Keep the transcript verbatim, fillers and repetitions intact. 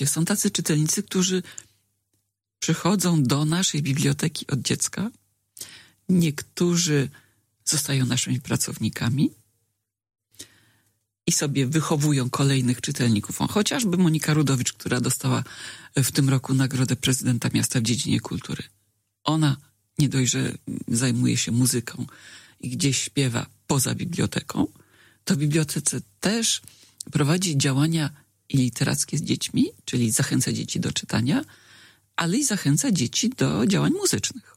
Są tacy czytelnicy, którzy przychodzą do naszej biblioteki od dziecka. Niektórzy zostają naszymi pracownikami i sobie wychowują kolejnych czytelników. Chociażby Monika Rudowicz, która dostała w tym roku Nagrodę Prezydenta Miasta w dziedzinie kultury. Ona nie dość, że zajmuje się muzyką i gdzieś śpiewa poza biblioteką, to w bibliotece też prowadzi działania i literackie z dziećmi, czyli zachęca dzieci do czytania, ale i zachęca dzieci do działań muzycznych.